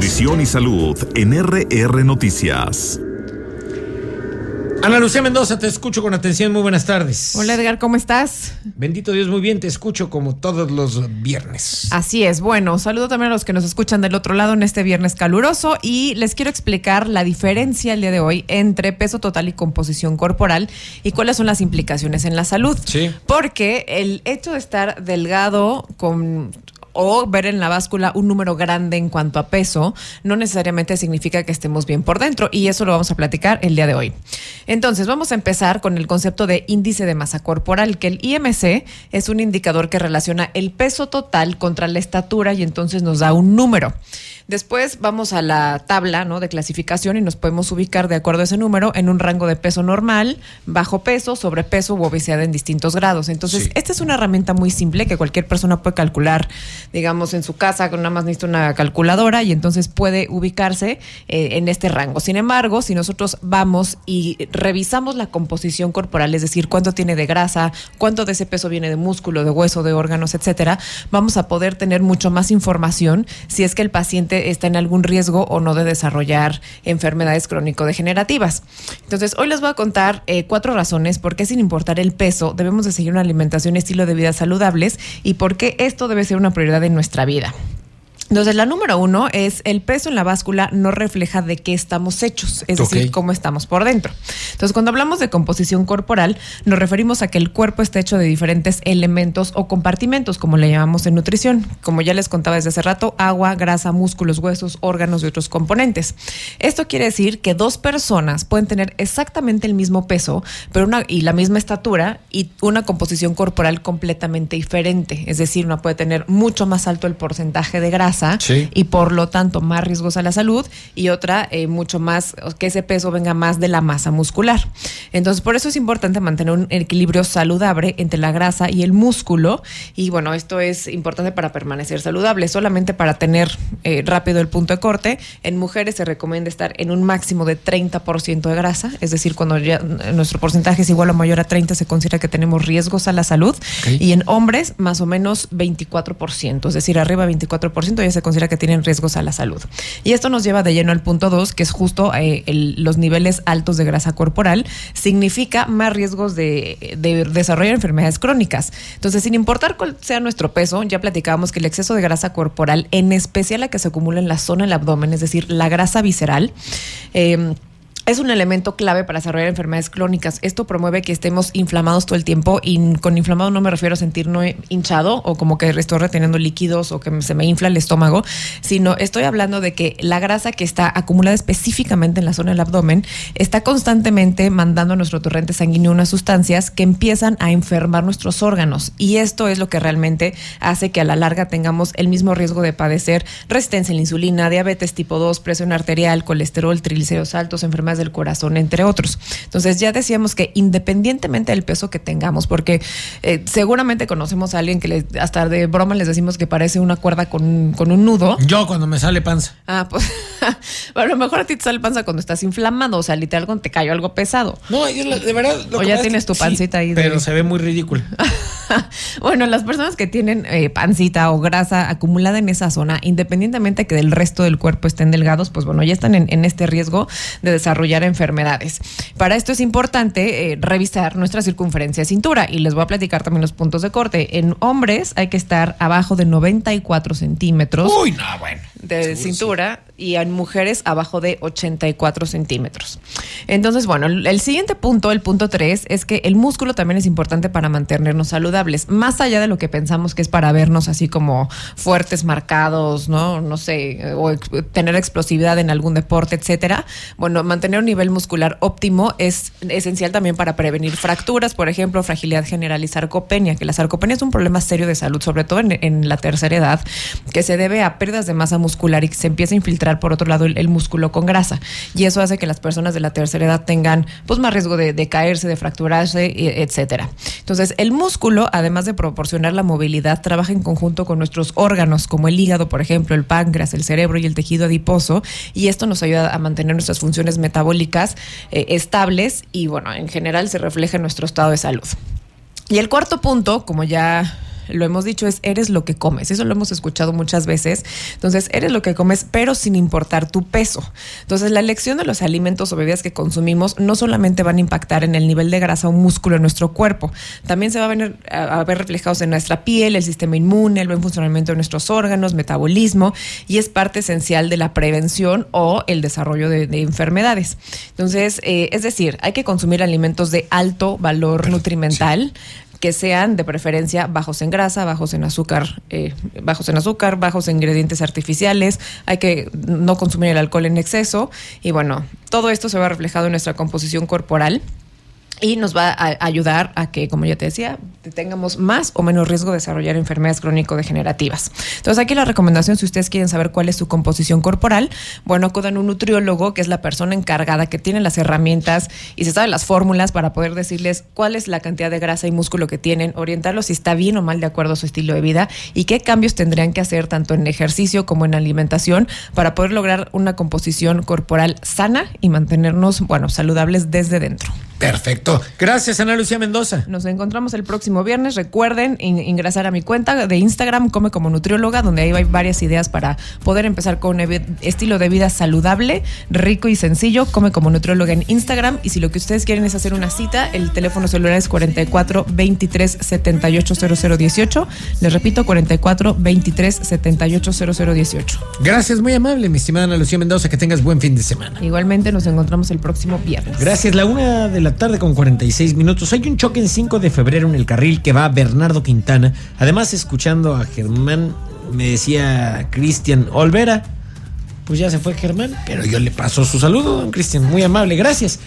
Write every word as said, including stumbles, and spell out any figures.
Nutrición y salud en R R Noticias. Ana Lucía Mendoza, te escucho con atención. Muy buenas tardes. Hola Edgar, ¿cómo estás? Bendito Dios, muy bien, te escucho como todos los viernes. Así es, bueno, saludo también a los que nos escuchan del otro lado en este viernes caluroso y les quiero explicar la diferencia el día de hoy entre peso total y composición corporal y cuáles son las implicaciones en la salud. Sí. Porque el hecho de estar delgado con... o ver en la báscula un número grande en cuanto a peso, no necesariamente significa que estemos bien por dentro, y eso lo vamos a platicar el día de hoy. Entonces, vamos a empezar con el concepto de índice de masa corporal, que el I M C es un indicador que relaciona el peso total contra la estatura y entonces nos da un número. Después vamos a la tabla, ¿no?, de clasificación y nos podemos ubicar de acuerdo a ese número en un rango de peso normal, bajo peso, sobrepeso u obesidad en distintos grados. Entonces, sí. Esta es una herramienta muy simple que cualquier persona puede calcular, digamos, en su casa, con nada más necesita una calculadora y entonces puede ubicarse eh, en este rango. Sin embargo, si nosotros vamos y revisamos la composición corporal, es decir, cuánto tiene de grasa, cuánto de ese peso viene de músculo, de hueso, de órganos, etcétera, vamos a poder tener mucho más información si es que el paciente está en algún riesgo o no de desarrollar enfermedades crónico-degenerativas. Entonces, hoy les voy a contar eh, cuatro razones por qué, sin importar el peso, debemos de seguir una alimentación y estilo de vida saludables y por qué esto debe ser una prioridad en nuestra vida. Entonces, la número uno es el peso en la báscula no refleja de qué estamos hechos, es okay. decir, cómo estamos por dentro. Entonces, cuando hablamos de composición corporal, nos referimos a que el cuerpo está hecho de diferentes elementos o compartimentos, como le llamamos en nutrición. Como ya les contaba desde hace rato, agua, grasa, músculos, huesos, órganos y otros componentes. Esto quiere decir que dos personas pueden tener exactamente el mismo peso, pero una y la misma estatura y una composición corporal completamente diferente. Es decir, una puede tener mucho más alto el porcentaje de grasa, sí, y por lo tanto más riesgos a la salud, y otra eh, mucho más, que ese peso venga más de la masa muscular. Entonces, por eso es importante mantener un equilibrio saludable entre la grasa y el músculo, y bueno, esto es importante para permanecer saludable. Solamente para tener eh, rápido el punto de corte, en mujeres se recomienda estar en un máximo de treinta por ciento de grasa, es decir, cuando ya nuestro porcentaje es igual o mayor a treinta, se considera que tenemos riesgos a la salud, okay. Y en hombres más o menos veinticuatro por ciento, es decir, arriba veinticuatro por ciento ya se considera que tienen riesgos a la salud. Y esto nos lleva de lleno al punto dos, que es justo eh, el, los niveles altos de grasa corporal, significa más riesgos de, de desarrollar enfermedades crónicas. Entonces, sin importar cuál sea nuestro peso, ya platicábamos que el exceso de grasa corporal, en especial la que se acumula en la zona del abdomen, es decir, la grasa visceral, eh, es un elemento clave para desarrollar enfermedades crónicas. Esto promueve que estemos inflamados todo el tiempo, y con inflamado no me refiero a sentirme hinchado o como que estoy reteniendo líquidos o que se me infla el estómago, sino estoy hablando de que la grasa que está acumulada específicamente en la zona del abdomen está constantemente mandando a nuestro torrente sanguíneo unas sustancias que empiezan a enfermar nuestros órganos, y esto es lo que realmente hace que a la larga tengamos el mismo riesgo de padecer resistencia a la insulina, diabetes tipo dos, presión arterial, colesterol, triglicéridos altos, enfermedades del corazón, entre otros. Entonces, ya decíamos que independientemente del peso que tengamos, porque eh, seguramente conocemos a alguien que le, hasta de broma les decimos que parece una cuerda con, con un nudo. Yo cuando me sale panza. Ah, pues bueno, a lo mejor a ti te sale panza cuando estás inflamado, o sea, literal cuando te cayó algo pesado. No, yo de verdad. Lo o ya tienes tu pancita sí, ahí. Pero de... se ve muy ridículo. Bueno, las personas que tienen eh, pancita o grasa acumulada en esa zona, independientemente que del resto del cuerpo estén delgados, pues bueno, ya están en, en este riesgo de desarrollar enfermedades. Para esto es importante eh, revisar nuestra circunferencia de cintura, y les voy a platicar también los puntos de corte. En hombres hay que estar abajo de noventa y cuatro centímetros. Uy, no, bueno. De cintura, y en mujeres abajo de ochenta y cuatro centímetros. Entonces, bueno, el, el siguiente punto, el punto tres, es que el músculo también es importante para mantenernos saludables, más allá de lo que pensamos que es para vernos así como fuertes, marcados, no, no sé, o ex, tener explosividad en algún deporte, etcétera. Bueno, mantener un nivel muscular óptimo es esencial también para prevenir fracturas, por ejemplo, fragilidad general y sarcopenia, que la sarcopenia es un problema serio de salud, sobre todo en, en la tercera edad, que se debe a pérdidas de masa muscular y que se empieza a infiltrar por otro lado el, el músculo con grasa, y eso hace que las personas de la tercera edad tengan pues más riesgo de, de caerse, de fracturarse, etcétera. Entonces, el músculo, además de proporcionar la movilidad, trabaja en conjunto con nuestros órganos, como el hígado, por ejemplo, el páncreas, el cerebro y el tejido adiposo, y esto nos ayuda a mantener nuestras funciones metabólicas eh, estables, y bueno, en general se refleja en nuestro estado de salud. Y el cuarto punto, como ya lo hemos dicho, es eres lo que comes. Eso lo hemos escuchado muchas veces. Entonces, eres lo que comes, pero sin importar tu peso. Entonces, la elección de los alimentos o bebidas que consumimos no solamente van a impactar en el nivel de grasa o músculo en nuestro cuerpo, también se va a ver, a ver reflejados en nuestra piel, el sistema inmune, el buen funcionamiento de nuestros órganos, metabolismo, y es parte esencial de la prevención o el desarrollo de, de enfermedades. Entonces, eh, es decir, hay que consumir alimentos de alto valor nutrimental, que sean de preferencia bajos en grasa, bajos en azúcar, eh, bajos en azúcar, bajos en ingredientes artificiales. Hay que no consumir el alcohol en exceso. Y bueno, todo esto se va reflejado en nuestra composición corporal y nos va a ayudar a que, como ya te decía, tengamos más o menos riesgo de desarrollar enfermedades crónico-degenerativas. Entonces, aquí la recomendación, si ustedes quieren saber cuál es su composición corporal, bueno, acudan a un nutriólogo, que es la persona encargada, que tiene las herramientas y se sabe las fórmulas para poder decirles cuál es la cantidad de grasa y músculo que tienen, orientarlos si está bien o mal de acuerdo a su estilo de vida y qué cambios tendrían que hacer tanto en ejercicio como en alimentación para poder lograr una composición corporal sana y mantenernos, bueno, saludables desde dentro. Perfecto. Gracias, Ana Lucía Mendoza. Nos encontramos el próximo viernes. Recuerden in- ingresar a mi cuenta de Instagram, Come como Nutrióloga, donde ahí hay varias ideas para poder empezar con un ev- estilo de vida saludable, rico y sencillo. Come como Nutrióloga en Instagram. Y si lo que ustedes quieren es hacer una cita, el teléfono celular es cuarenta y cuatro, veintitrés, setenta y ocho, cero cero dieciocho. Les repito, cuarenta y cuatro, veintitrés, setenta y ocho, cero cero dieciocho. Gracias, muy amable, mi estimada Ana Lucía Mendoza. Que tengas buen fin de semana. Igualmente nos encontramos el próximo viernes. Gracias. La una de la tarde con cuarenta y seis minutos. Hay un choque en cinco de febrero en el carril que va a Bernardo Quintana. Además, escuchando a Germán, me decía Cristian Olvera, pues ya se fue Germán, pero yo le paso su saludo, don Cristian, muy amable, gracias.